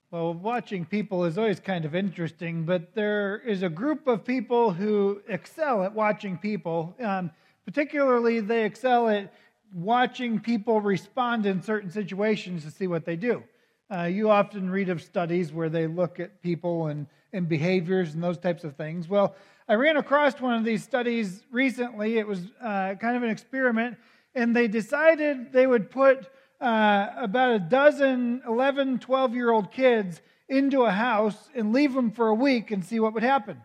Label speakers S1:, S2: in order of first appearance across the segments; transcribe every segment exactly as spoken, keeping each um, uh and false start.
S1: Well, watching people is always kind of interesting, but there is a group of people who excel at watching people. Um, particularly, they excel at watching people respond in certain situations to see what they do. Uh, you often read of studies where they look at people and, and behaviors and those types of things. Well, I ran across one of these studies recently. It was uh, kind of an experiment, and they decided they would put Uh, about a dozen eleven, twelve-year-old kids into a house and leave them for a week and see what would happen.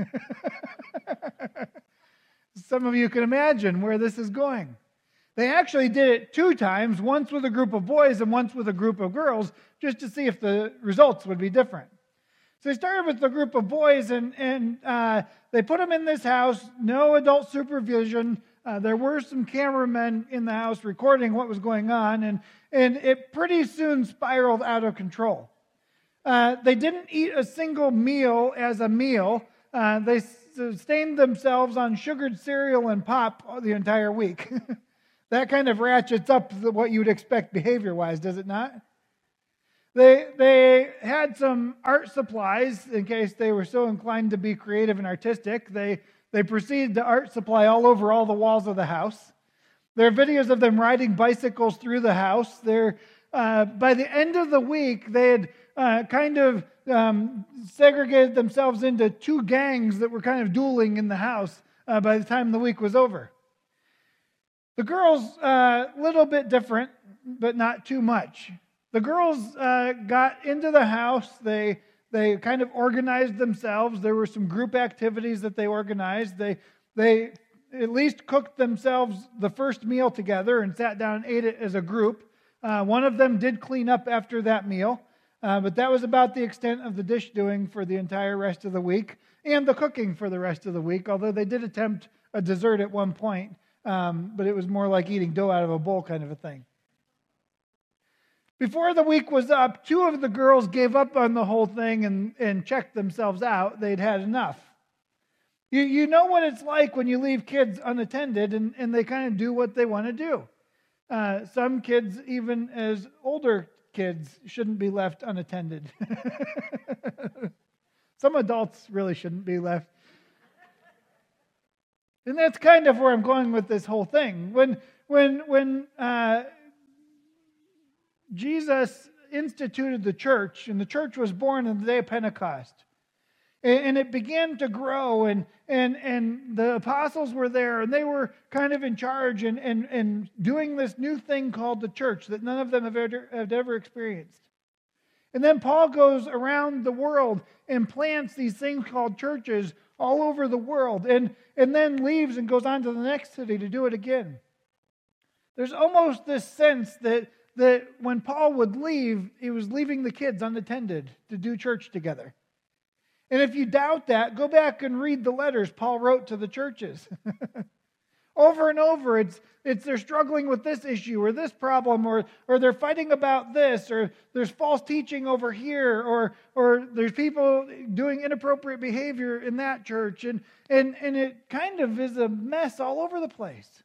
S1: Some of you can imagine where this is going. They actually did it two times, once with a group of boys and once with a group of girls, just to see if the results would be different. So they started with the group of boys, and, and uh, they put them in this house, no adult supervision. Uh, there were some cameramen in the house recording what was going on, and, and it pretty soon spiraled out of control. Uh, they didn't eat a single meal as a meal. Uh, they sustained themselves on sugared cereal and pop the entire week. That kind of ratchets up what you would expect behavior-wise, does it not? They, they had some art supplies in case they were so inclined to be creative and artistic. They They proceeded to art supply all over all the walls of the house. There are videos of them riding bicycles through the house. They're, uh, by the end of the week, they had uh, kind of um, segregated themselves into two gangs that were kind of dueling in the house uh, by the time the week was over. The girls, a uh, little bit different, but not too much. The girls uh, got into the house. They They kind of organized themselves. There were some group activities that they organized. They they at least cooked themselves the first meal together and sat down and ate it as a group. Uh, one of them did clean up after that meal, uh, but that was about the extent of the dish doing for the entire rest of the week and the cooking for the rest of the week, although they did attempt a dessert at one point, um, but it was more like eating dough out of a bowl kind of a thing. Before the week was up, two of the girls gave up on the whole thing and, and checked themselves out. They'd had enough. You, you know what it's like when you leave kids unattended and, and they kind of do what they want to do. Uh, some kids, even as older kids, shouldn't be left unattended. Some adults really shouldn't be left. And that's kind of where I'm going with this whole thing. When, when, when, uh, Jesus instituted the church, and the church was born on the day of Pentecost. And it began to grow, and and and the apostles were there, and they were kind of in charge and, and, and doing this new thing called the church that none of them have ever, have ever experienced. And then Paul goes around the world and plants these things called churches all over the world, and, and then leaves and goes on to the next city to do it again. There's almost this sense that that when Paul would leave, he was leaving the kids unattended to do church together. And if you doubt that, go back and read the letters Paul wrote to the churches. Over and over, it's it's they're struggling with this issue or this problem, or or they're fighting about this, or there's false teaching over here, or or there's people doing inappropriate behavior in that church, and and and it kind of is a mess all over the place.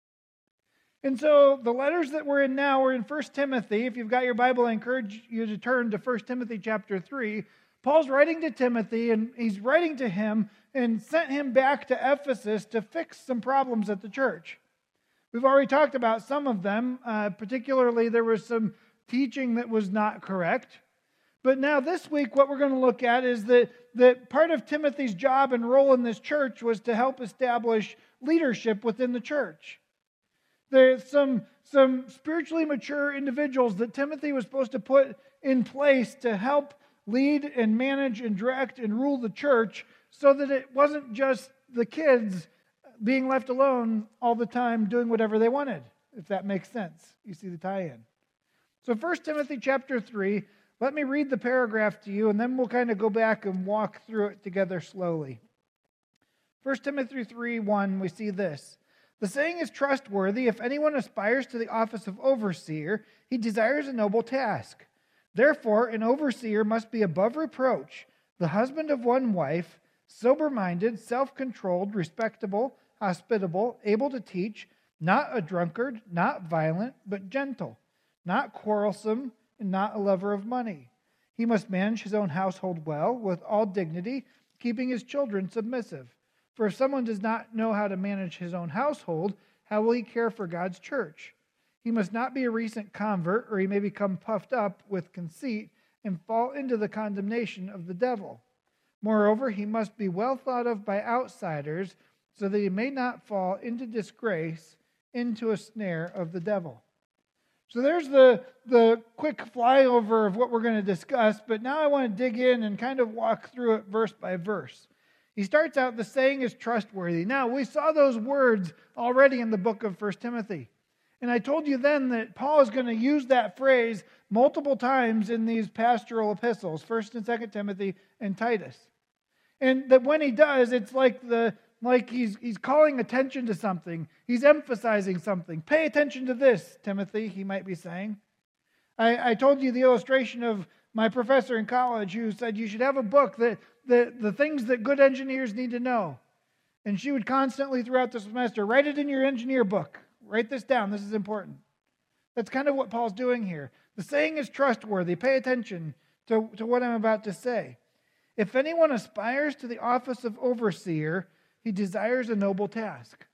S1: And so the letters that we're in now are in First Timothy. If you've got your Bible, I encourage you to turn to First Timothy chapter three. Paul's writing to Timothy, and he's writing to him and sent him back to Ephesus to fix some problems at the church. We've already talked about some of them. Uh, particularly, there was some teaching that was not correct. But now this week, what we're going to look at is that, that part of Timothy's job and role in this church was to help establish leadership within the church. There's some, some spiritually mature individuals that Timothy was supposed to put in place to help lead and manage and direct and rule the church so that it wasn't just the kids being left alone all the time doing whatever they wanted, if that makes sense. You see the tie-in. So First Timothy chapter three, let me read the paragraph to you, and then we'll kind of go back and walk through it together slowly. First Timothy three one, we see this. The saying is trustworthy. If anyone aspires to the office of overseer, he desires a noble task. Therefore, an overseer must be above reproach, the husband of one wife, sober-minded, self-controlled, respectable, hospitable, able to teach, not a drunkard, not violent, but gentle, not quarrelsome, and not a lover of money. He must manage his own household well, with all dignity, keeping his children submissive. For if someone does not know how to manage his own household, how will he care for God's church? He must not be a recent convert, or he may become puffed up with conceit and fall into the condemnation of the devil. Moreover, he must be well thought of by outsiders, so that he may not fall into disgrace, into a snare of the devil. So there's the, the quick flyover of what we're going to discuss, but now I want to dig in and kind of walk through it verse by verse. He starts out, the saying is trustworthy. Now, we saw those words already in the book of First Timothy. And I told you then that Paul is going to use that phrase multiple times in these pastoral epistles, First and Second Timothy and Titus. And that when he does, it's like the like he's he's calling attention to something. He's emphasizing something. Pay attention to this, Timothy, he might be saying. I, I told you the illustration of my professor in college who said you should have a book that the, the things that good engineers need to know. And she would constantly throughout the semester, write it in your engineer book. Write this down. This is important. That's kind of what Paul's doing here. The saying is trustworthy. Pay attention to, to what I'm about to say. If anyone aspires to the office of overseer, he desires a noble task.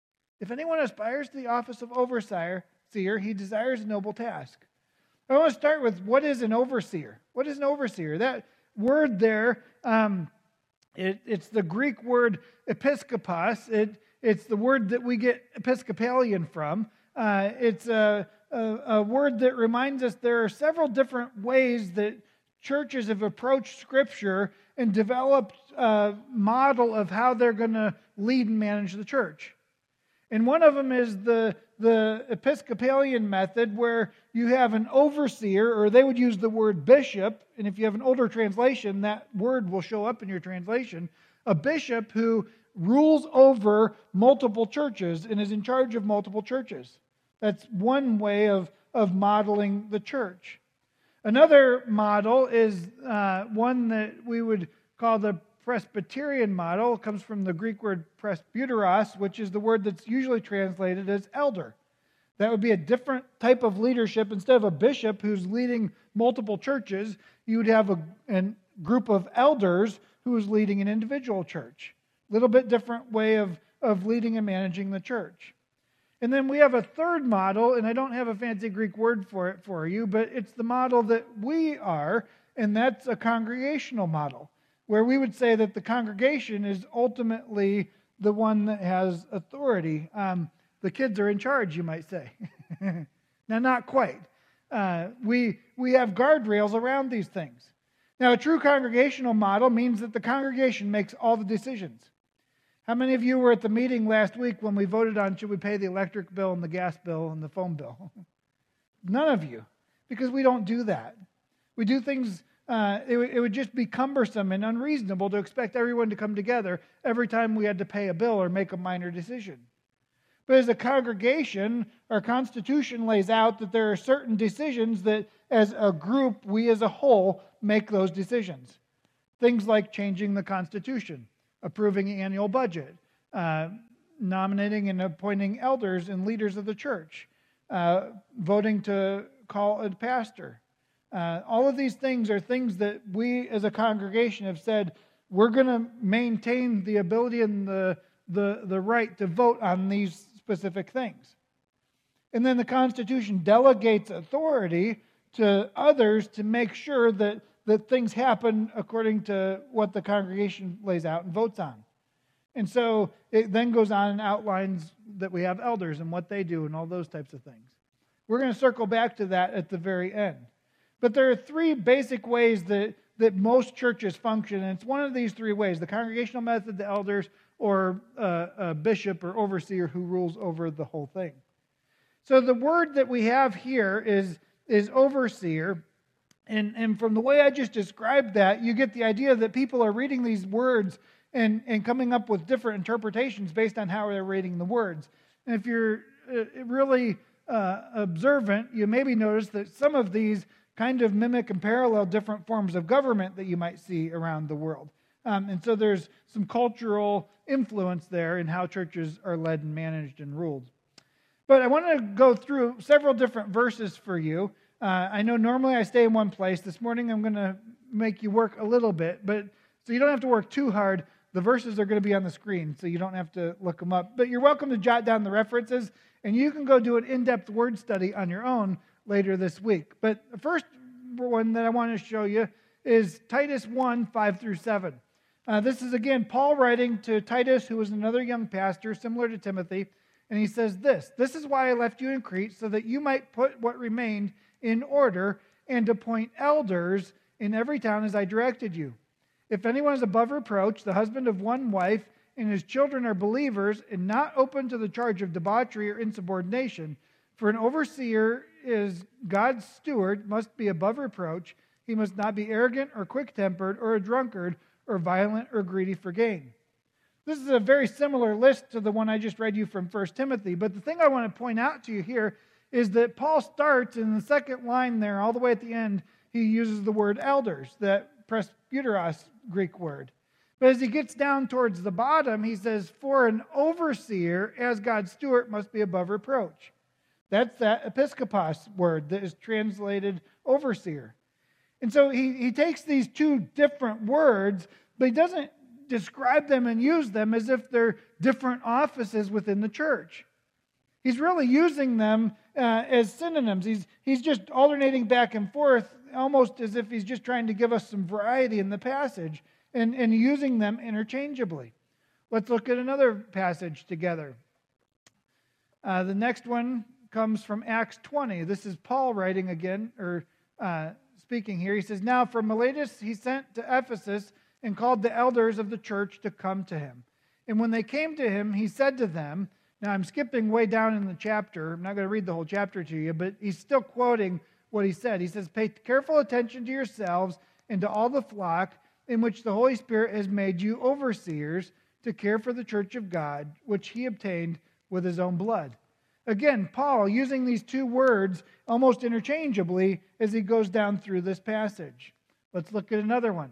S1: If anyone aspires to the office of overseer, he desires a noble task. I want to start with what is an overseer? What is an overseer? That word there, um, it, it's the Greek word episkopos. It, it's the word that we get Episcopalian from. Uh, it's a, a, a word that reminds us there are several different ways that churches have approached Scripture and developed a model of how they're going to lead and manage the church. And one of them is the, the Episcopalian method, where you have an overseer, or they would use the word bishop, and if you have an older translation, that word will show up in your translation, a bishop who rules over multiple churches and is in charge of multiple churches. That's one way of, of modeling the church. Another model is uh, one that we would call the Presbyterian model. It comes from the Greek word presbyteros, which is the word that's usually translated as elder. That would be a different type of leadership. Instead of a bishop who's leading multiple churches, you would have a, a group of elders who is leading an individual church. A little bit different way of, of leading and managing the church. And then we have a third model, and I don't have a fancy Greek word for it for you, but it's the model that we are, and that's a congregational model, where we would say that the congregation is ultimately the one that has authority. Um, the kids are in charge, you might say. Now, not quite. Uh, we, we have guardrails around these things. Now, a true congregational model means that the congregation makes all the decisions. How many of you were at the meeting last week when we voted on should we pay the electric bill and the gas bill and the phone bill? None of you, because we don't do that. We do things, uh, it, it would just be cumbersome and unreasonable to expect everyone to come together every time we had to pay a bill or make a minor decision. But as a congregation, our Constitution lays out that there are certain decisions that as a group, we as a whole make those decisions. Things like changing the Constitution, approving an annual budget, uh, nominating and appointing elders and leaders of the church, uh, voting to call a pastor. Uh, all of these things are things that we as a congregation have said, we're going to maintain the ability and the, the, the right to vote on these specific things. And then the Constitution delegates authority to others to make sure that that things happen according to what the congregation lays out and votes on. And so it then goes on and outlines that we have elders and what they do and all those types of things. We're going to circle back to that at the very end. But there are three basic ways that, that most churches function, and it's one of these three ways: the congregational method, the elders, or a, a bishop or overseer who rules over the whole thing. So the word that we have here is, is overseer. And, and from the way I just described that, you get the idea that people are reading these words and, and coming up with different interpretations based on how they're reading the words. And if you're uh, really uh, observant, you maybe notice that some of these kind of mimic and parallel different forms of government that you might see around the world. Um, and so there's some cultural influence there in how churches are led and managed and ruled. But I want to go through several different verses for you. Uh, I know normally I stay in one place. This morning I'm going to make you work a little bit, but so you don't have to work too hard. The verses are going to be on the screen, so you don't have to look them up. But you're welcome to jot down the references, and you can go do an in-depth word study on your own later this week. But the first one that I want to show you is Titus one, five through seven. Uh, this is, again, Paul writing to Titus, who was another young pastor, similar to Timothy, and he says this, "This is why I left you in Crete, so that you might put what remained in order and appoint elders in every town as I directed you. If anyone is above reproach, the husband of one wife, and his children are believers and not open to the charge of debauchery or insubordination, for an overseer is God's steward, must be above reproach. He must not be arrogant or quick-tempered or a drunkard or violent or greedy for gain." This is a very similar list to the one I just read you from First Timothy, but the thing I want to point out to you here is that Paul starts in the second line there, all the way at the end, he uses the word elders, that presbyteros Greek word. But as he gets down towards the bottom, he says, "For an overseer, as God's steward, must be above reproach." That's that episkopos word that is translated overseer. And so he, he takes these two different words, but he doesn't describe them and use them as if they're different offices within the church. He's really using them uh, as synonyms. He's, he's just alternating back and forth, almost as if he's just trying to give us some variety in the passage and, and using them interchangeably. Let's look at another passage together. Uh, the next one comes from Acts twenty. This is Paul writing again, or uh, speaking here. He says, "Now from Miletus he sent to Ephesus and called the elders of the church to come to him. And when they came to him, he said to them," now I'm skipping way down in the chapter. I'm not going to read the whole chapter to you, but he's still quoting what he said. He says, "Pay careful attention to yourselves and to all the flock in which the Holy Spirit has made you overseers to care for the church of God, which he obtained with his own blood." Again, Paul using these two words almost interchangeably as he goes down through this passage. Let's look at another one.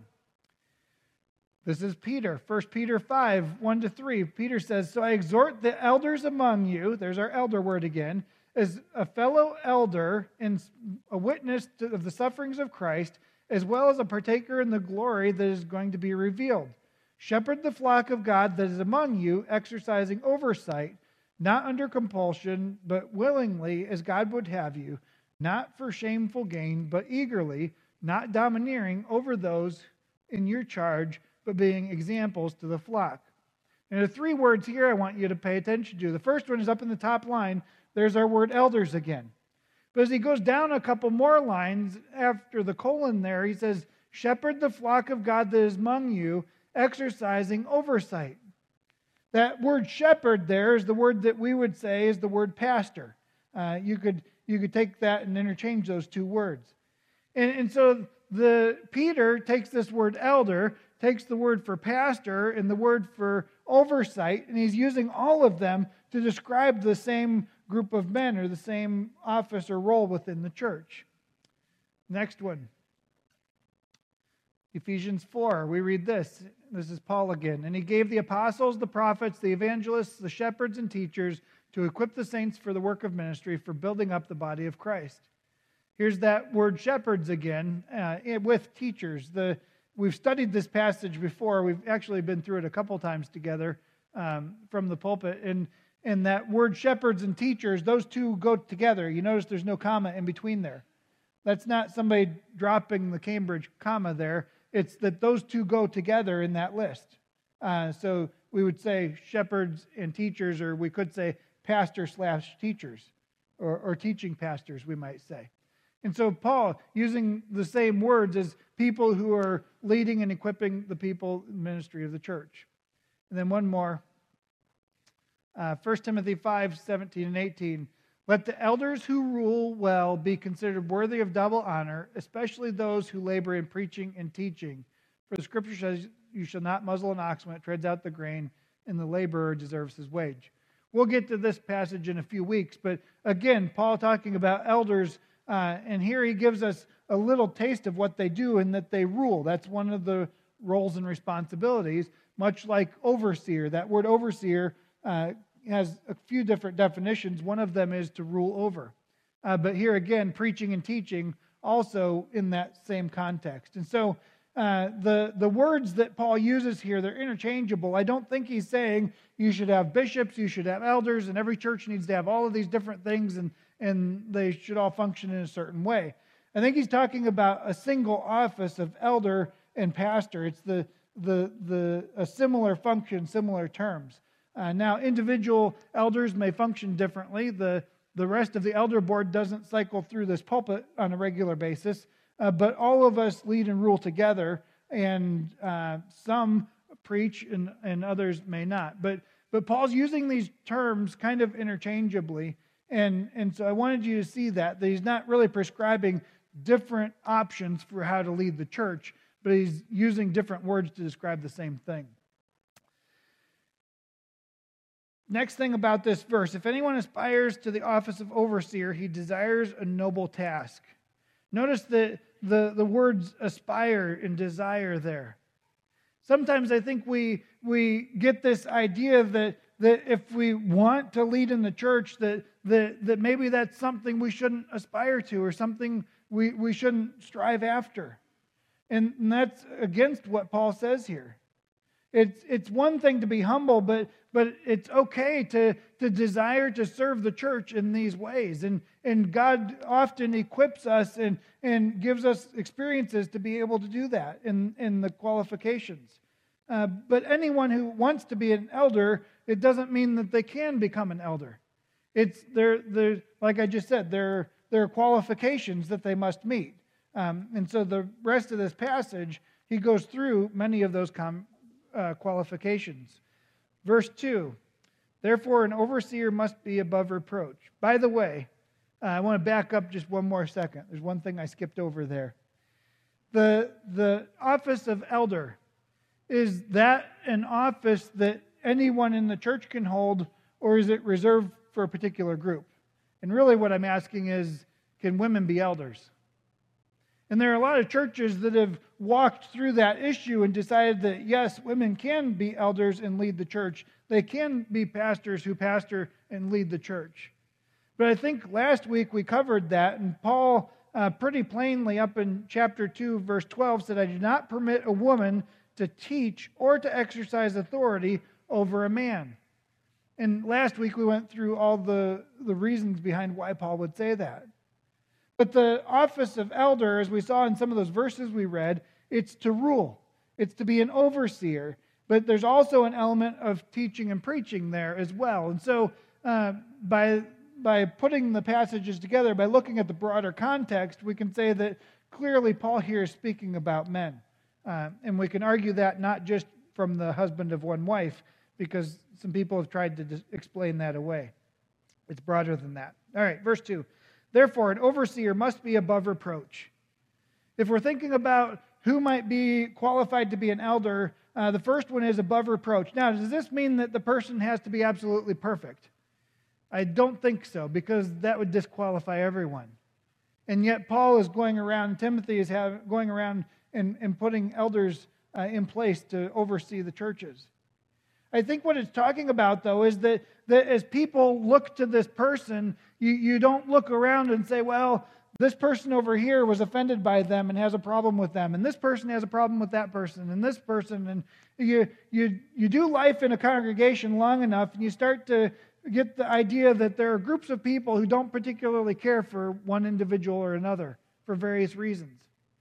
S1: This is Peter, First Peter five, one to three. Peter says, "So I exhort the elders among you," there's our elder word again, "as a fellow elder and a witness to, of the sufferings of Christ, as well as a partaker in the glory that is going to be revealed. Shepherd the flock of God that is among you, exercising oversight, not under compulsion, but willingly, as God would have you, not for shameful gain, but eagerly, not domineering over those in your charge, but being examples to the flock." And there are three words here I want you to pay attention to. The first one is up in the top line. There's our word elders again. But as he goes down a couple more lines after the colon there, he says, "Shepherd the flock of God that is among you, exercising oversight." That word shepherd there is the word that we would say is the word pastor. Uh, you could you could take that and interchange those two words. And, and so the Peter takes this word elder, takes the word for pastor and the word for oversight, and he's using all of them to describe the same group of men or the same office or role within the church. Next one. Ephesians four, we read this. This is Paul again. "And he gave the apostles, the prophets, the evangelists, the shepherds, and teachers to equip the saints for the work of ministry, for building up the body of Christ." Here's that word shepherds again, uh, with teachers. The We've studied this passage before. We've actually been through it a couple times together um, from the pulpit. And, and that word shepherds and teachers, those two go together. You notice there's no comma in between there. That's not somebody dropping the Cambridge comma there. It's that those two go together in that list. Uh, so we would say shepherds and teachers, or we could say pastor slash teachers, or, or teaching pastors, we might say. And so Paul, using the same words as people who are leading and equipping the people in the ministry of the church. And then one more. Uh, First Timothy five, seventeen and eighteen. "Let the elders who rule well be considered worthy of double honor, especially those who labor in preaching and teaching. For the scripture says, you shall not muzzle an ox when it treads out the grain, and the laborer deserves his wage." We'll get to this passage in a few weeks, but again, Paul talking about elders, uh, and here he gives us a little taste of what they do and that they rule. That's one of the roles and responsibilities, much like overseer. That word overseer uh, has a few different definitions. One of them is to rule over. Uh, but here again, preaching and teaching also in that same context. And so uh, the, the words that Paul uses here, they're interchangeable. I don't think he's saying you should have bishops, you should have elders, and every church needs to have all of these different things, and, and they should all function in a certain way. I think he's talking about a single office of elder and pastor. It's the the the a similar function, similar terms. Uh, now, individual elders may function differently. The the rest of the elder board doesn't cycle through this pulpit on a regular basis, uh, but all of us lead and rule together, and uh, some preach and, and others may not. But but Paul's using these terms kind of interchangeably, and and so I wanted you to see that that he's not really prescribing different options for how to lead the church, but he's using different words to describe the same thing. Next thing about this verse, if anyone aspires to the office of overseer, he desires a noble task. Notice the, the, the words aspire and desire there. Sometimes I think we, we get this idea that, that if we want to lead in the church, that, that, that maybe that's something we shouldn't aspire to, or something we, we shouldn't strive after. And, and that's against what Paul says here. It's it's one thing to be humble, but but it's okay to, to desire to serve the church in these ways. And, and God often equips us and, and gives us experiences to be able to do that in, in the qualifications. Uh, but anyone who wants to be an elder, it doesn't mean that they can become an elder. It's there, there like I just said, there, there are qualifications that they must meet. Um, and so the rest of this passage, he goes through many of those com- uh, qualifications. Verse two, therefore an overseer must be above reproach. By the way, uh, I want to back up just one more second. There's one thing I skipped over there. The, the office of elder, is that an office that anyone in the church can hold, or is it reserved for a particular group? And really what I'm asking is, can women be elders? And there are a lot of churches that have walked through that issue and decided that, yes, women can be elders and lead the church. They can be pastors who pastor and lead the church. But I think last week we covered that, and Paul uh, pretty plainly up in chapter two, verse twelve, said, I do not permit a woman to teach or to exercise authority over a man. And last week we went through all the, the reasons behind why Paul would say that. But the office of elder, as we saw in some of those verses we read, it's to rule. It's to be an overseer. But there's also an element of teaching and preaching there as well. And so uh, by, by putting the passages together, by looking at the broader context, we can say that clearly Paul here is speaking about men. Uh, and we can argue that not just from the husband of one wife, because some people have tried to dis- explain that away. It's broader than that. All right, verse two. Therefore, an overseer must be above reproach. If we're thinking about who might be qualified to be an elder, uh, the first one is above reproach. Now, does this mean that the person has to be absolutely perfect? I don't think so, because that would disqualify everyone. And yet Paul is going around, Timothy is have, going around and, and putting elders uh, in place to oversee the churches. I think what it's talking about, though, is that, that as people look to this person, you, you don't look around and say, well, this person over here was offended by them and has a problem with them, and this person has a problem with that person, and this person, and you you you do life in a congregation long enough, and you start to get the idea that there are groups of people who don't particularly care for one individual or another for various reasons.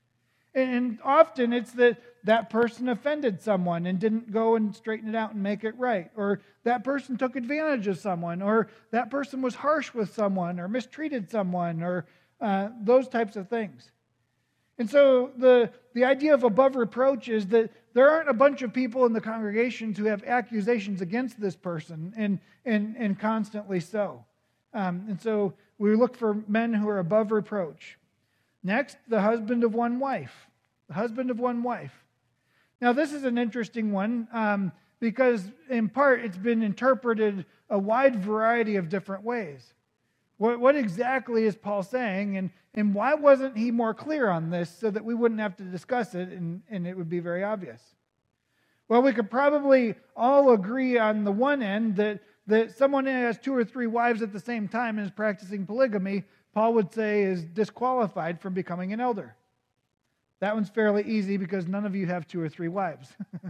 S1: And often it's that that person offended someone and didn't go and straighten it out and make it right. Or that person took advantage of someone. Or that person was harsh with someone or mistreated someone or uh, those types of things. And so the, the idea of above reproach is that there aren't a bunch of people in the congregations who have accusations against this person, and, and, and constantly so. Um, and so we look for men who are above reproach. Next, the husband of one wife. The husband of one wife. Now, this is an interesting one um, because, in part, it's been interpreted a wide variety of different ways. What, what exactly is Paul saying, and, and why wasn't he more clear on this so that we wouldn't have to discuss it and, and it would be very obvious? Well, we could probably all agree on the one end that, that someone who has two or three wives at the same time and is practicing polygamy, Paul would say is disqualified from becoming an elder. That one's fairly easy because none of you have two or three wives.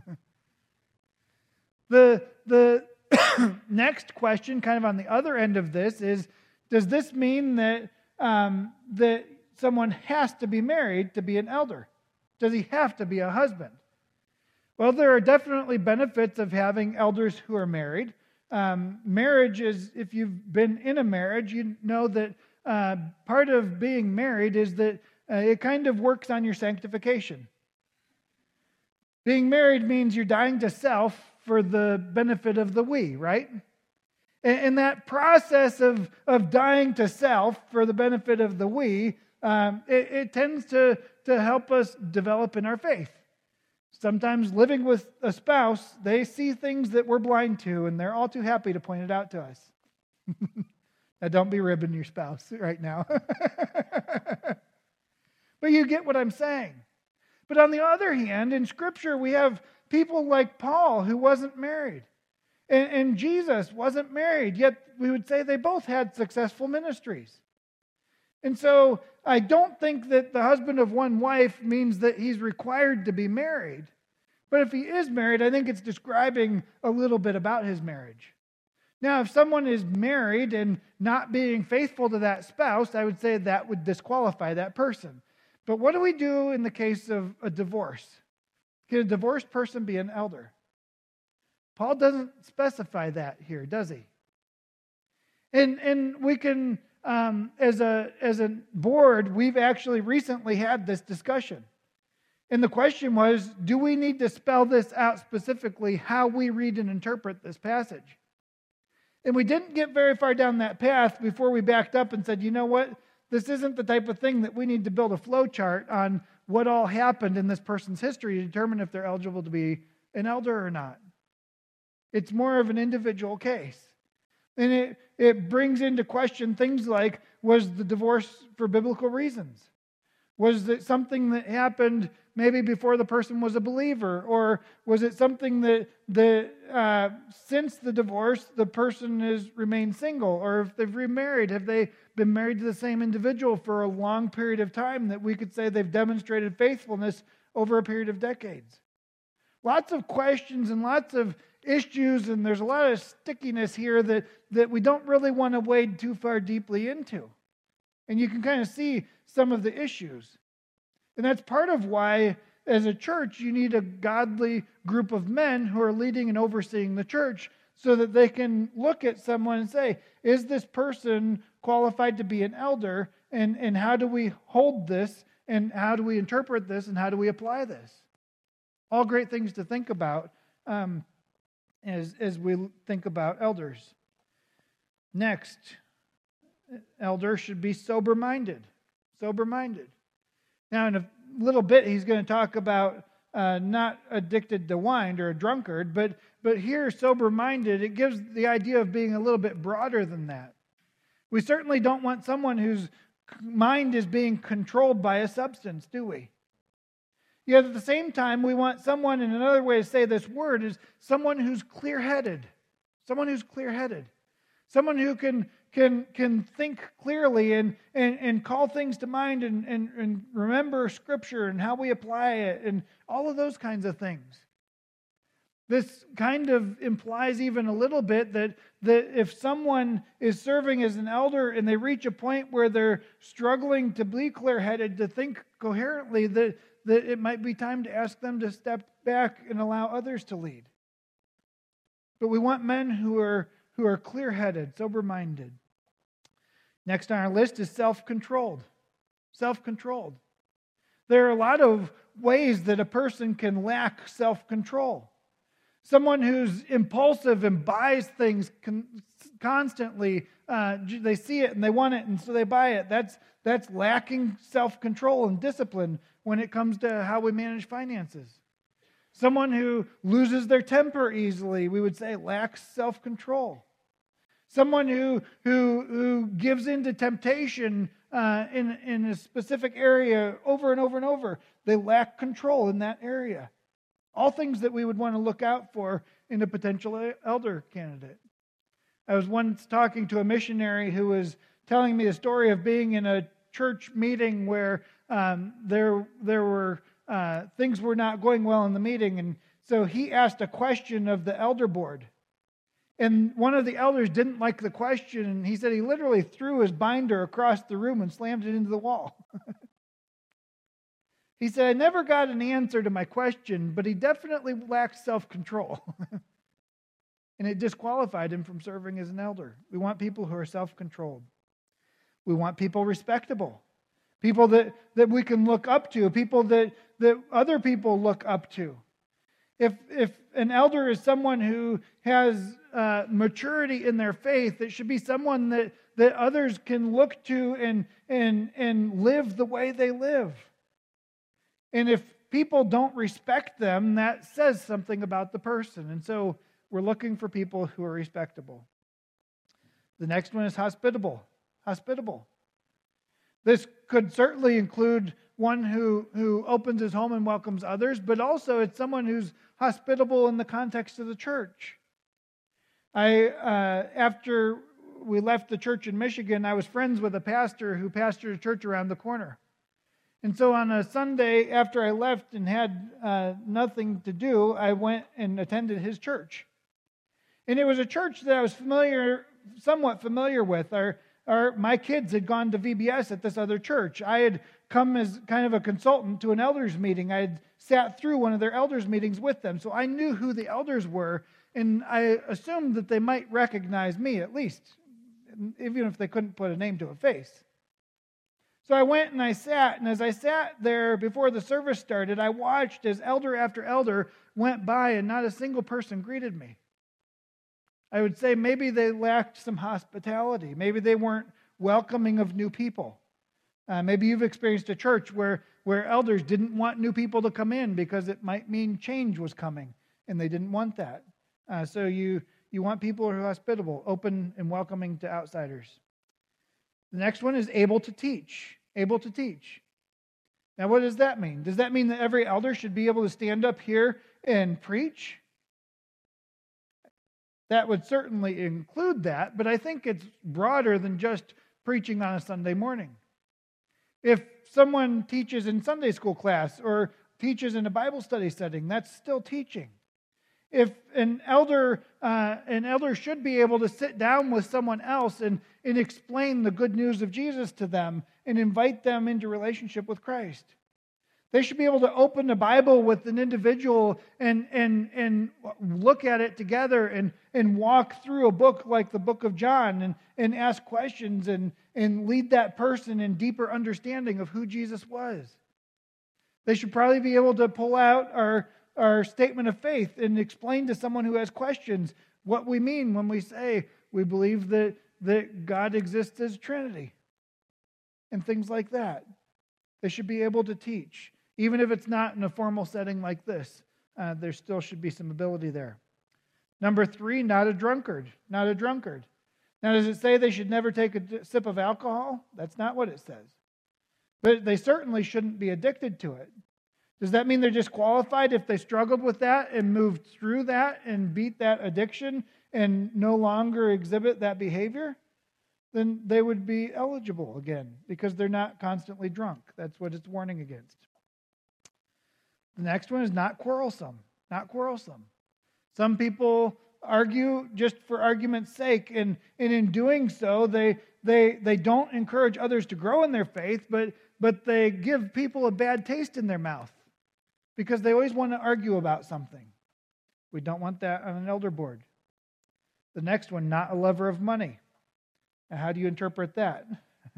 S1: the the next question, kind of on the other end of this, is does this mean that um, that someone has to be married to be an elder? Does he have to be a husband? Well, there are definitely benefits of having elders who are married. Um, marriage is, if you've been in a marriage, you know that uh, part of being married is that uh, it kind of works on your sanctification. Being married means you're dying to self for the benefit of the we, right? And, and that process of, of dying to self for the benefit of the we, um, it, it tends to, to help us develop in our faith. Sometimes living with a spouse, they see things that we're blind to, and they're all too happy to point it out to us. Now, don't be ribbing your spouse right now. But you get what I'm saying. But on the other hand, in Scripture, we have people like Paul who wasn't married. And, and Jesus wasn't married, yet we would say they both had successful ministries. And so I don't think that the husband of one wife means that he's required to be married. But if he is married, I think it's describing a little bit about his marriage. Now, if someone is married and not being faithful to that spouse, I would say that would disqualify that person. But what do we do in the case of a divorce? Can a divorced person be an elder? Paul doesn't specify that here, does he? And and we can, um, as a as a board, we've actually recently had this discussion. And the question was, do we need to spell this out specifically, how we read and interpret this passage? And we didn't get very far down that path before we backed up and said, you know what? This isn't the type of thing that we need to build a flow chart on what all happened in this person's history to determine if they're eligible to be an elder or not. It's more of an individual case. And it, it brings into question things like, was the divorce for biblical reasons? Was it something that happened maybe before the person was a believer? Or was it something that, that uh, since the divorce, the person has remained single? Or if they've remarried, have they been married to the same individual for a long period of time that we could say they've demonstrated faithfulness over a period of decades? Lots of questions and lots of issues, and there's a lot of stickiness here that, that we don't really want to wade too far deeply into. And you can kind of see some of the issues. And that's part of why, as a church, you need a godly group of men who are leading and overseeing the church so that they can look at someone and say, is this person qualified to be an elder? And, and how do we hold this? And how do we interpret this? And how do we apply this? All great things to think about um, as, as we think about elders. Next, elder should be sober-minded. Sober-minded. Now, in a little bit, he's going to talk about uh, not addicted to wine or a drunkard, but, but here, sober-minded, it gives the idea of being a little bit broader than that. We certainly don't want someone whose mind is being controlled by a substance, do we? Yet at the same time, we want someone, and another way to say this word is someone who's clear-headed. Someone who's clear-headed. Someone who can can can think clearly and, and, and call things to mind and, and, and remember Scripture and how we apply it and all of those kinds of things. This kind of implies even a little bit that, that if someone is serving as an elder and they reach a point where they're struggling to be clear-headed, to think coherently, that, that it might be time to ask them to step back and allow others to lead. But we want men who are who are clear-headed, sober-minded. Next on our list is self-controlled. Self-controlled. There are a lot of ways that a person can lack self-control. Someone who's impulsive and buys things con- constantly, uh, they see it and they want it and so they buy it. That's, that's lacking self-control and discipline when it comes to how we manage finances. Someone who loses their temper easily, we would say, lacks self-control. Someone who who who gives in to temptation uh, in, in a specific area over and over and over, they lack control in that area. All things that we would want to look out for in a potential elder candidate. I was once talking to a missionary who was telling me a story of being in a church meeting where um, there there were uh, things were not going well in the meeting, and so he asked a question of the elder board. And one of the elders didn't like the question, and he said he literally threw his binder across the room and slammed it into the wall. He said, I never got an answer to my question, but he definitely lacked self-control. And it disqualified him from serving as an elder. We want people who are self-controlled. We want people respectable. People that, that we can look up to. People that, that other people look up to. If if an elder is someone who has uh, maturity in their faith, it should be someone that, that others can look to and, and, and live the way they live. And if people don't respect them, that says something about the person. And so we're looking for people who are respectable. The next one is hospitable. Hospitable. This could certainly include one who, who opens his home and welcomes others, but also it's someone who's hospitable in the context of the church. I, uh, after we left the church in Michigan, I was friends with a pastor who pastored a church around the corner. And so on a Sunday, after I left and had uh, nothing to do, I went and attended his church. And it was a church that I was familiar, somewhat familiar with. Our, our, my kids had gone to V B S at this other church. I had come as kind of a consultant to an elders meeting. I had sat through one of their elders meetings with them. So I knew who the elders were, and I assumed that they might recognize me at least, even if they couldn't put a name to a face. So I went and I sat, and as I sat there before the service started, I watched as elder after elder went by and not a single person greeted me. I would say maybe they lacked some hospitality. Maybe they weren't welcoming of new people. Uh, maybe you've experienced a church where, where elders didn't want new people to come in because it might mean change was coming, and they didn't want that. Uh, so you, you want people who are hospitable, open and welcoming to outsiders. The next one is able to teach. Able to teach. Now, what does that mean? Does that mean that every elder should be able to stand up here and preach? That would certainly include that, but I think it's broader than just preaching on a Sunday morning. If someone teaches in Sunday school class or teaches in a Bible study setting, that's still teaching. If an elder, uh, an elder should be able to sit down with someone else and, and explain the good news of Jesus to them and invite them into relationship with Christ. They should be able to open the Bible with an individual and, and, and look at it together and, and walk through a book like the book of John and, and ask questions and, and lead that person in deeper understanding of who Jesus was. They should probably be able to pull out our, our statement of faith and explain to someone who has questions what we mean when we say we believe that, that God exists as Trinity and things like that. They should be able to teach. Even if it's not in a formal setting like this, uh, there still should be some ability there. Number three, not a drunkard. Not a drunkard. Now, does it say they should never take a sip of alcohol? That's not what it says. But they certainly shouldn't be addicted to it. Does that mean they're disqualified if they struggled with that and moved through that and beat that addiction and no longer exhibit that behavior? Then they would be eligible again because they're not constantly drunk. That's what it's warning against. The next one is not quarrelsome. Not quarrelsome. Some people argue just for argument's sake, and, and in doing so, they, they, they don't encourage others to grow in their faith, but, but they give people a bad taste in their mouth because they always want to argue about something. We don't want that on an elder board. The next one, not a lover of money. Now, how do you interpret that?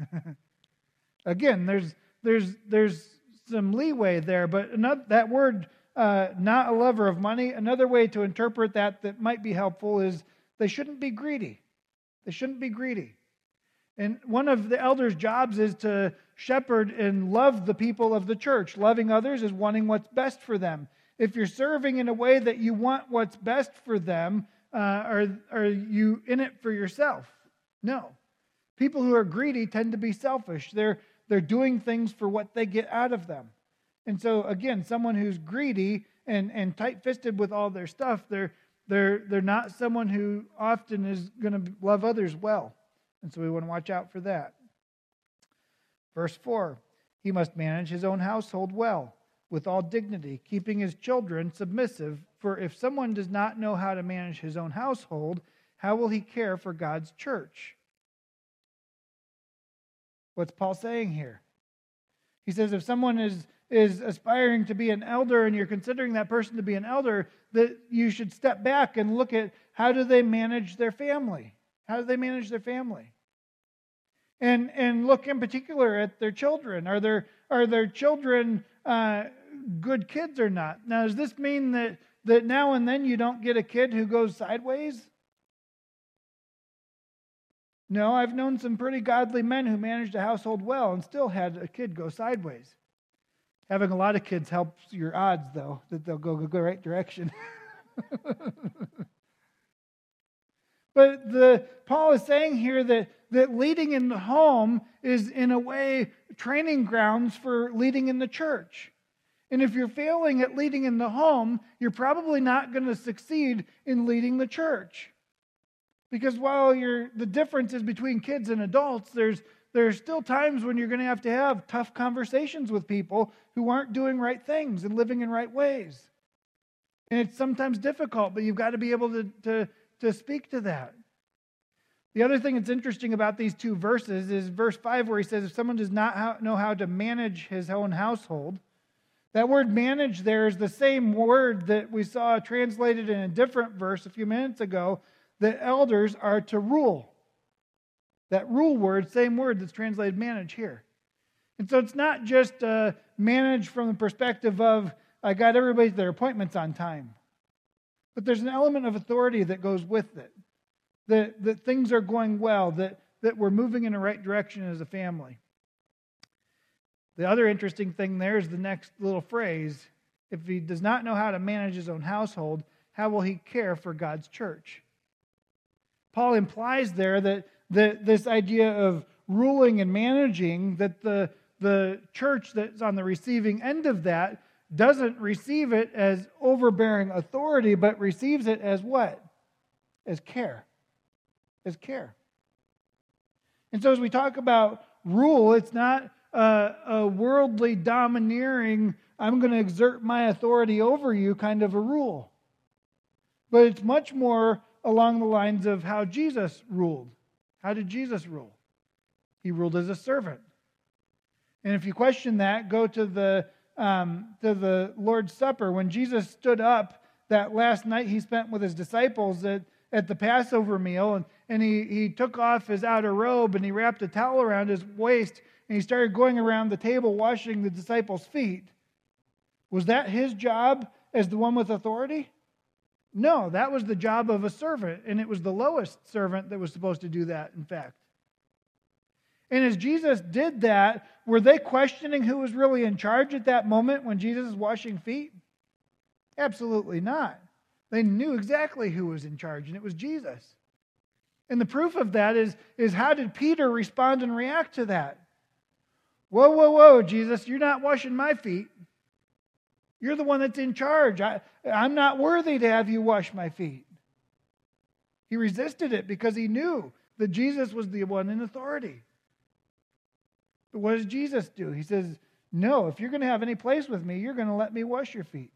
S1: Again, there's there's there's some leeway there, but another, that word, uh, not a lover of money, another way to interpret that that might be helpful is they shouldn't be greedy. They shouldn't be greedy. And one of the elders' jobs is to shepherd and love the people of the church. Loving others is wanting what's best for them. If you're serving in a way that you want what's best for them, uh, are, are you in it for yourself? No. People who are greedy tend to be selfish. They're They're doing things for what they get out of them. And so, again, someone who's greedy and, and tight-fisted with all their stuff, they're, they're, they're not someone who often is going to love others well. And so we want to watch out for that. Verse four, he must manage his own household well, with all dignity, keeping his children submissive. For if someone does not know how to manage his own household, how will he care for God's church? What's Paul saying here? He says if someone is, is aspiring to be an elder and you're considering that person to be an elder, that you should step back and look at how do they manage their family? How do they manage their family? And and look in particular at their children. Are their, are their children uh, good kids or not? Now, does this mean that, that now and then you don't get a kid who goes sideways? No, I've known some pretty godly men who managed a household well and still had a kid go sideways. Having a lot of kids helps your odds, though, that they'll go the right direction. But the Paul is saying here that, that leading in the home is, in a way, training grounds for leading in the church. And if you're failing at leading in the home, you're probably not going to succeed in leading the church. Because while you're, the difference is between kids and adults, there's there's still times when you're going to have to have tough conversations with people who aren't doing right things and living in right ways. And it's sometimes difficult, but you've got to be able to, to, to speak to that. The other thing that's interesting about these two verses is verse five, where he says, if someone does not know how to manage his own household, that word manage there is the same word that we saw translated in a different verse a few minutes ago, that elders are to rule. That rule word, same word that's translated manage here. And so it's not just uh, manage from the perspective of, I got everybody to their appointments on time. But there's an element of authority that goes with it. That, that things are going well, that, that we're moving in the right direction as a family. The other interesting thing there is the next little phrase. If he does not know how to manage his own household, how will he care for God's church? Paul implies there that, that this idea of ruling and managing, that the, the church that's on the receiving end of that doesn't receive it as overbearing authority, but receives it as what? As care. As care. And so as we talk about rule, it's not a, a worldly domineering, I'm going to exert my authority over you kind of a rule. But it's much more along the lines of how Jesus ruled. How did Jesus rule? He ruled as a servant. And if you question that, go to the um, to the Lord's Supper. When Jesus stood up that last night he spent with his disciples at, at the Passover meal, and, and he, he took off his outer robe and he wrapped a towel around his waist and he started going around the table washing the disciples' feet. Was that his job as the one with authority? No, that was the job of a servant, and it was the lowest servant that was supposed to do that, in fact. And as Jesus did that, were they questioning who was really in charge at that moment when Jesus is washing feet? Absolutely not. They knew exactly who was in charge, and it was Jesus. And the proof of that is, is how did Peter respond and react to that? Whoa, whoa, whoa, Jesus, you're not washing my feet. You're the one that's in charge. I, I'm not worthy to have you wash my feet. He resisted it because he knew that Jesus was the one in authority. But what does Jesus do? He says, no, if you're going to have any place with me, you're going to let me wash your feet.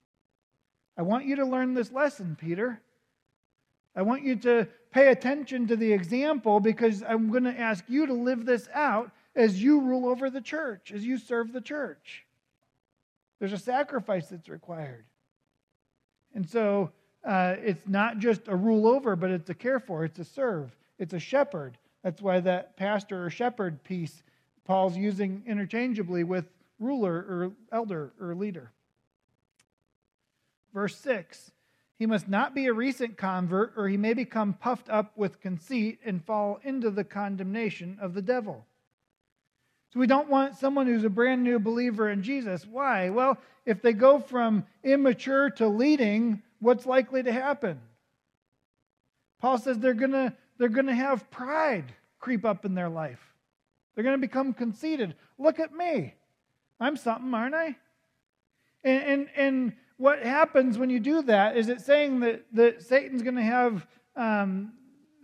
S1: I want you to learn this lesson, Peter. I want you to pay attention to the example because I'm going to ask you to live this out as you rule over the church, as you serve the church. There's a sacrifice that's required. And so uh, it's not just a rule over, but it's a care for, it's a serve, it's a shepherd. That's why that pastor or shepherd piece Paul's using interchangeably with ruler or elder or leader. Verse six, he must not be a recent convert or he may become puffed up with conceit and fall into the condemnation of the devil. So we don't want someone who's a brand new believer in Jesus. Why? Well, if they go from immature to leading, what's likely to happen? Paul says they're gonna they're gonna have pride creep up in their life. They're gonna become conceited. Look at me. I'm something, aren't I? And and, and what happens when you do that is it saying that, that Satan's gonna have um,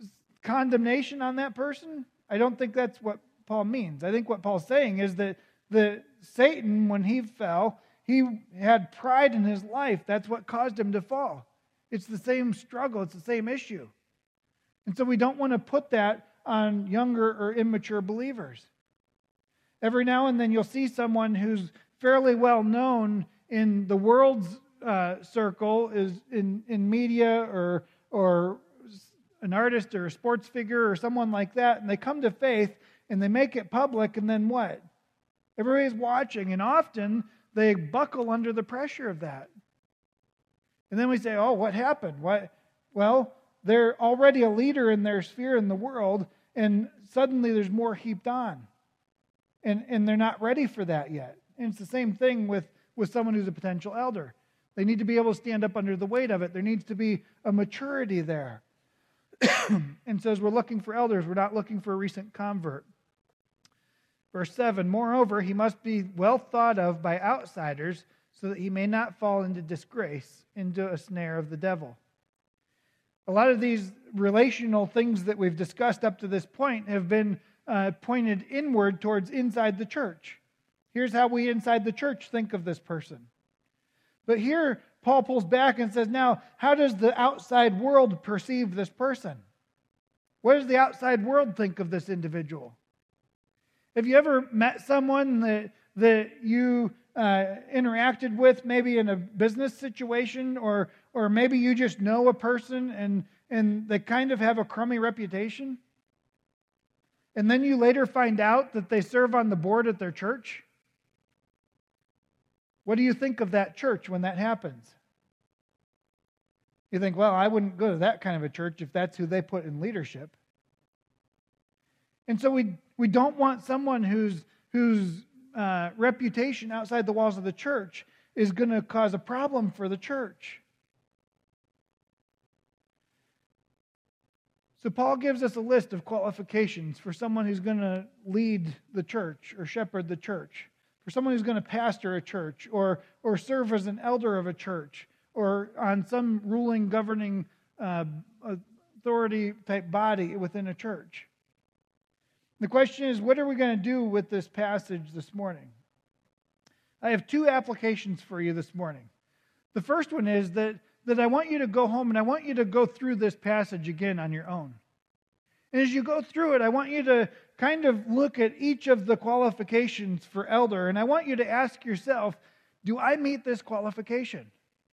S1: condemnation on that person. I don't think that's what Paul means. I think what Paul's saying is that the Satan, when he fell, he had pride in his life. That's what caused him to fall. It's the same struggle. It's the same issue. And so we don't want to put that on younger or immature believers. Every now and then you'll see someone who's fairly well known in the world's uh, circle, is in, in media or or an artist or a sports figure or someone like that, and they come to faith and they make it public, and then what? Everybody's watching, and often they buckle under the pressure of that. And then we say, oh, what happened? What? Well, they're already a leader in their sphere in the world, and suddenly there's more heaped on. And, and they're not ready for that yet. And it's the same thing with, with someone who's a potential elder. They need to be able to stand up under the weight of it. There needs to be a maturity there. And so as we're looking for elders, we're not looking for a recent convert. Verse seven, moreover, he must be well thought of by outsiders so that he may not fall into disgrace, into a snare of the devil. A lot of these relational things that we've discussed up to this point have been uh, pointed inward towards inside the church. Here's how we inside the church think of this person. But here, Paul pulls back and says, now, how does the outside world perceive this person? What does the outside world think of this individual? Have you ever met someone that, that you uh, interacted with, maybe in a business situation, or or maybe you just know a person and, and they kind of have a crummy reputation? And then you later find out that they serve on the board at their church? What do you think of that church when that happens? You think, well, I wouldn't go to that kind of a church if that's who they put in leadership. And so we we don't want someone whose whose uh, reputation outside the walls of the church is going to cause a problem for the church. So Paul gives us a list of qualifications for someone who's going to lead the church or shepherd the church, for someone who's going to pastor a church or or serve as an elder of a church or on some ruling, governing uh, authority type body within a church. The question is, what are we going to do with this passage this morning? I have two applications for you this morning. The first one is that, that I want you to go home and I want you to go through this passage again on your own. And as you go through it, I want you to kind of look at each of the qualifications for elder, and I want you to ask yourself, do I meet this qualification?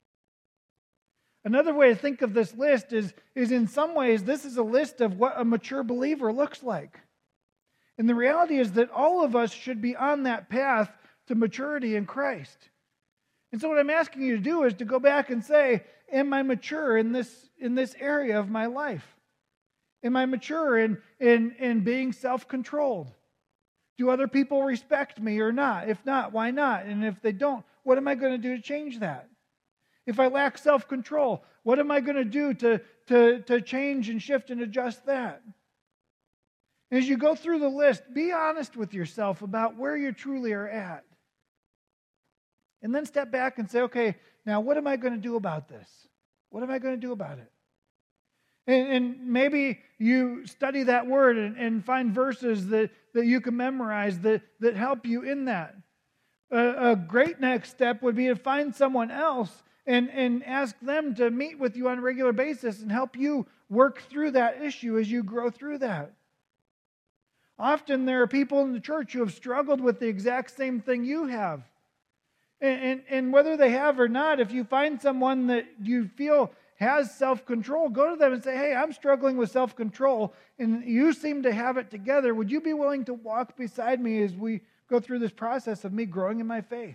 S1: Another way to think of this list is, is in some ways, this is a list of what a mature believer looks like. And the reality is that all of us should be on that path to maturity in Christ. And so what I'm asking you to do is to go back and say, am I mature in this, in this area of my life? Am I mature in, in, in being self-controlled? Do other people respect me or not? If not, why not? And if they don't, what am I going to do to change that? If I lack self-control, what am I going to do to, to, to change and shift and adjust that? As you go through the list, be honest with yourself about where you truly are at. And then step back and say, okay, now what am I going to do about this? What am I going to do about it? And, and maybe you study that word and, and find verses that, that you can memorize that, that help you in that. A, a great next step would be to find someone else and, and ask them to meet with you on a regular basis and help you work through that issue as you grow through that. Often there are people in the church who have struggled with the exact same thing you have. And, and, and whether they have or not, if you find someone that you feel has self-control, go to them and say, hey, I'm struggling with self-control, and you seem to have it together. Would you be willing to walk beside me as we go through this process of me growing in my faith?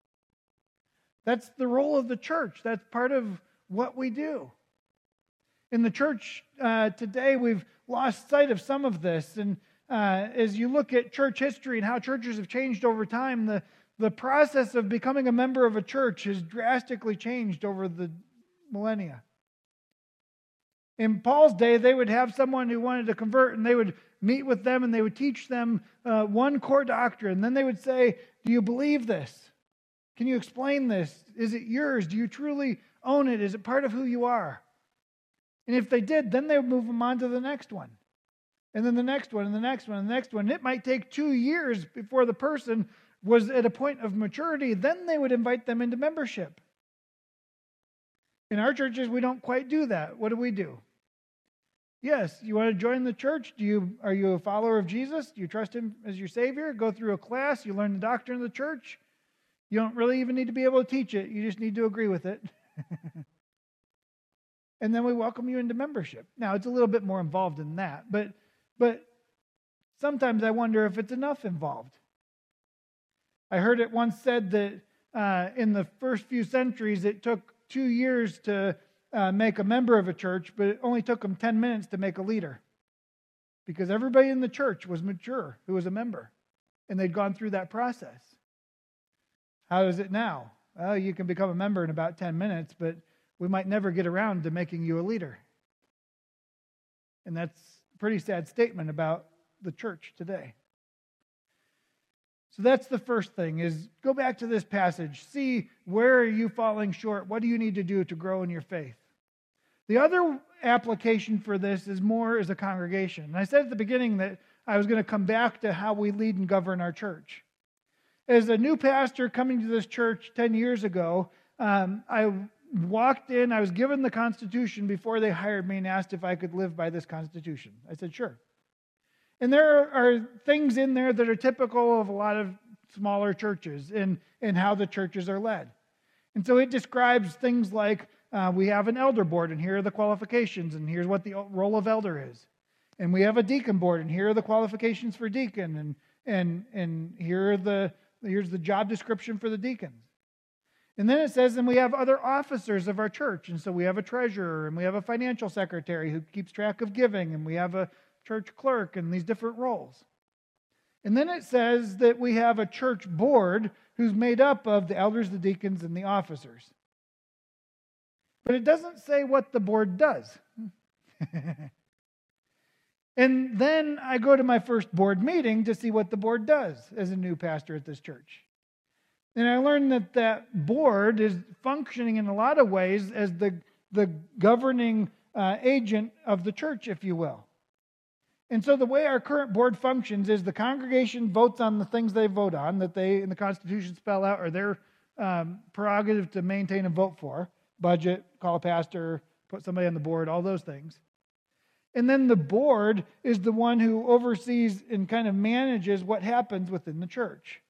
S1: That's the role of the church. That's part of what we do. In the church uh, today, we've lost sight of some of this, and Uh, as you look at church history and how churches have changed over time, the, the process of becoming a member of a church has drastically changed over the millennia. In Paul's day, they would have someone who wanted to convert, and they would meet with them, and they would teach them uh, one core doctrine. Then they would say, do you believe this? Can you explain this? Is it yours? Do you truly own it? Is it part of who you are? And if they did, then they would move them on to the next one. And then the next one, and the next one, and the next one. It might take two years before the person was at a point of maturity. Then they would invite them into membership. In our churches, we don't quite do that. What do we do? Yes, you want to join the church? Do you are you a follower of Jesus? Do you trust him as your Savior? Go through a class. You learn the doctrine of the church. You don't really even need to be able to teach it. You just need to agree with it. And then we welcome you into membership. Now, it's a little bit more involved than that, but but sometimes I wonder if it's enough involved. I heard it once said that uh, in the first few centuries, it took two years to uh, make a member of a church, but it only took them ten minutes to make a leader. Because everybody in the church was mature who was a member, and they'd gone through that process. How is it now? Well, you can become a member in about ten minutes, but we might never get around to making you a leader. And that's a pretty sad statement about the church today. So that's the first thing, is go back to this passage. See, where are you falling short? What do you need to do to grow in your faith? The other application for this is more as a congregation. And I said at the beginning that I was going to come back to how we lead and govern our church. As a new pastor coming to this church ten years ago, um, I walked in, I was given the Constitution before they hired me and asked if I could live by this Constitution. I said, sure. And there are things in there that are typical of a lot of smaller churches and, and how the churches are led. And so it describes things like uh, we have an elder board, and here are the qualifications, and here's what the role of elder is. And we have a deacon board, and here are the qualifications for deacon, and and and here are the here's the job description for the deacons. And then it says, and we have other officers of our church. And so we have a treasurer, and we have a financial secretary who keeps track of giving, and we have a church clerk, and these different roles. And then it says that we have a church board who's made up of the elders, the deacons, and the officers. But it doesn't say what the board does. And then I go to my first board meeting to see what the board does as a new pastor at this church. And I learned that that board is functioning in a lot of ways as the, the governing uh, agent of the church, if you will. And so the way our current board functions is the congregation votes on the things they vote on, that they in the Constitution spell out, or their um, prerogative to maintain and vote for. Budget, call a pastor, put somebody on the board, all those things. And then the board is the one who oversees and kind of manages what happens within the church.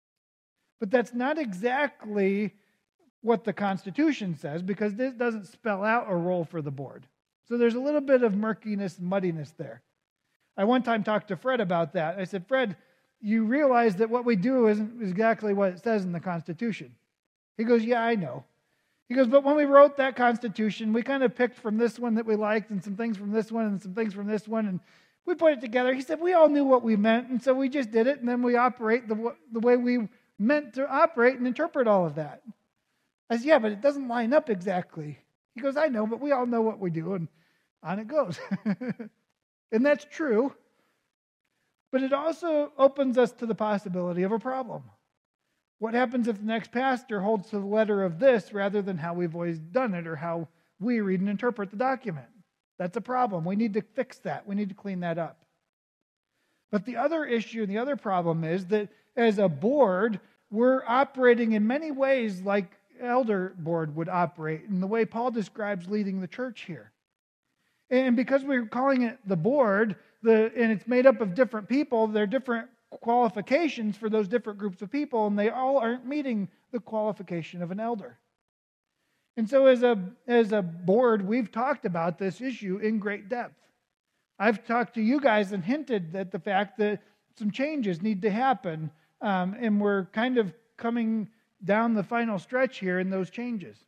S1: But that's not exactly what the Constitution says, because this doesn't spell out a role for the board. So there's a little bit of murkiness and muddiness there. I one time talked to Fred about that. I said, Fred, you realize that what we do isn't exactly what it says in the Constitution. He goes, yeah, I know. He goes, but when we wrote that Constitution, we kind of picked from this one that we liked and some things from this one and some things from this one, and we put it together. He said, we all knew what we meant, and so we just did it, and then we operate the, the way we meant to operate and interpret all of that. I said, yeah, but it doesn't line up exactly. He goes, I know, but we all know what we do, and on it goes. And that's true, but it also opens us to the possibility of a problem. What happens if the next pastor holds to the letter of this rather than how we've always done it or how we read and interpret the document? That's a problem. We need to fix that. We need to clean that up. But the other issue, the other problem is that as a board, we're operating in many ways like elder board would operate in the way Paul describes leading the church here. And because we're calling it the board, the and it's made up of different people, there are different qualifications for those different groups of people, and they all aren't meeting the qualification of an elder. And so as a, as a board, we've talked about this issue in great depth. I've talked to you guys and hinted at the fact that some changes need to happen, um, and we're kind of coming down the final stretch here in those changes.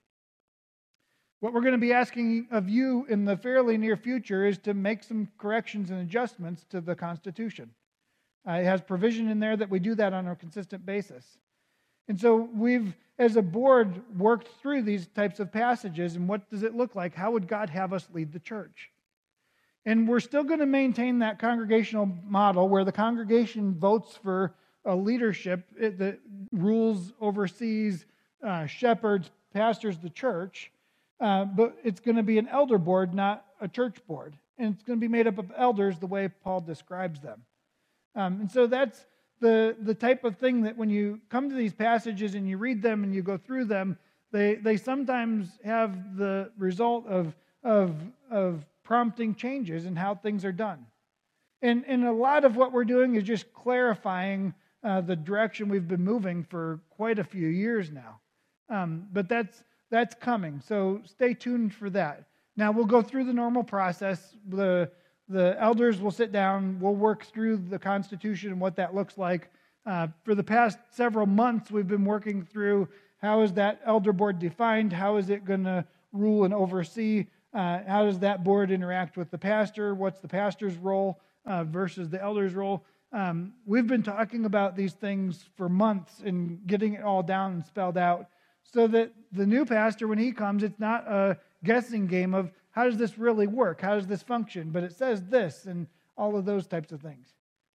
S1: What we're going to be asking of you in the fairly near future is to make some corrections and adjustments to the Constitution. Uh, it has provision in there that we do that on a consistent basis. And so we've, as a board, worked through these types of passages, and what does it look like? How would God have us lead the church? And we're still going to maintain that congregational model where the congregation votes for a leadership that rules, oversees, uh, shepherds, pastors the church. uh, but it's going to be an elder board, not a church board. And it's going to be made up of elders the way Paul describes them. Um, and so that's the, the type of thing that when you come to these passages and you read them and you go through them, they, they sometimes have the result of, of, of prompting changes in how things are done. And, and a lot of what we're doing is just clarifying uh, the direction we've been moving for quite a few years now. Um, but that's that's coming, so stay tuned for that. Now we'll go through the normal process. The the elders will sit down. We'll work through the Constitution and what that looks like. Uh, for the past several months, we've been working through how is that elder board defined? How is it going to rule and oversee? Uh, how does that board interact with the pastor? What's the pastor's role uh, versus the elder's role? Um, we've been talking about these things for months and getting it all down and spelled out so that the new pastor, when he comes, it's not a guessing game of how does this really work? How does this function? But it says this and all of those types of things.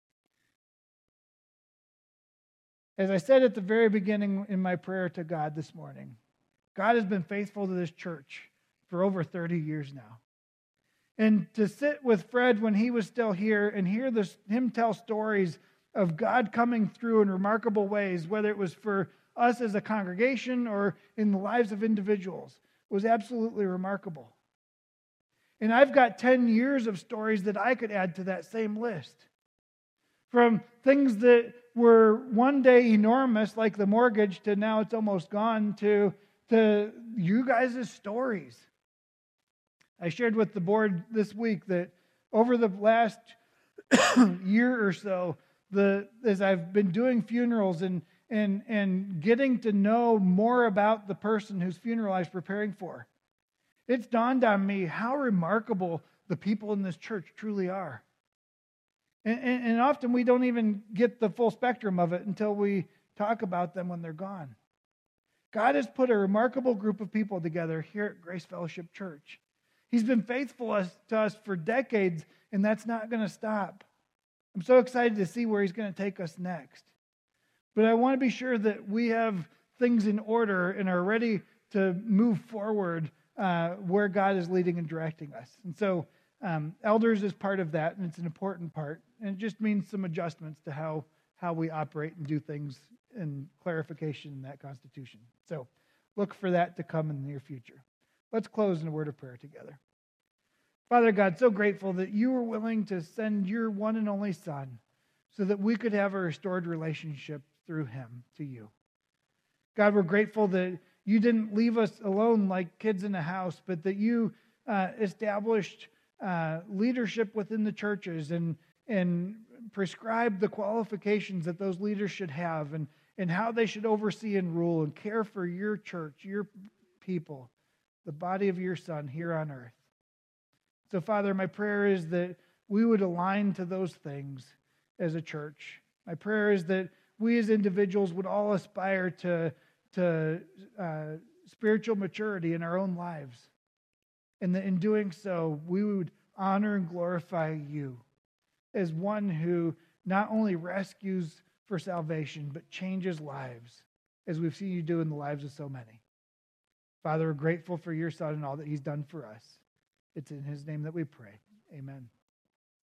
S1: As I said at the very beginning in my prayer to God this morning, God has been faithful to this church for over thirty years now. And to sit with Fred when he was still here and hear this, him tell stories of God coming through in remarkable ways, whether it was for us as a congregation or in the lives of individuals, was absolutely remarkable. And I've got ten years of stories that I could add to that same list. From things that were one day enormous, like the mortgage, to now it's almost gone, to, to you guys' stories. I shared with the board this week that over the last year or so, the as I've been doing funerals and and and getting to know more about the person whose funeral I was preparing for, it's dawned on me how remarkable the people in this church truly are. And, and, and often we don't even get the full spectrum of it until we talk about them when they're gone. God has put a remarkable group of people together here at Grace Fellowship Church. He's been faithful to us for decades, and that's not going to stop. I'm so excited to see where he's going to take us next. But I want to be sure that we have things in order and are ready to move forward uh, where God is leading and directing us. And so um, elders is part of that, and it's an important part. And it just means some adjustments to how, how we operate and do things and clarification in that Constitution. So look for that to come in the near future. Let's close in a word of prayer together. Father God, so grateful that you were willing to send your one and only Son so that we could have a restored relationship through him to you. God, we're grateful that you didn't leave us alone like kids in a house, but that you uh, established uh, leadership within the churches and, and prescribed the qualifications that those leaders should have and, and how they should oversee and rule and care for your church, your people, the body of your Son here on earth. So, Father, my prayer is that we would align to those things as a church. My prayer is that we as individuals would all aspire to, to uh, spiritual maturity in our own lives. And that in doing so, we would honor and glorify you as one who not only rescues for salvation, but changes lives, as we've seen you do in the lives of so many. Father, we're grateful for your Son and all that he's done for us. It's in his name that we pray. Amen.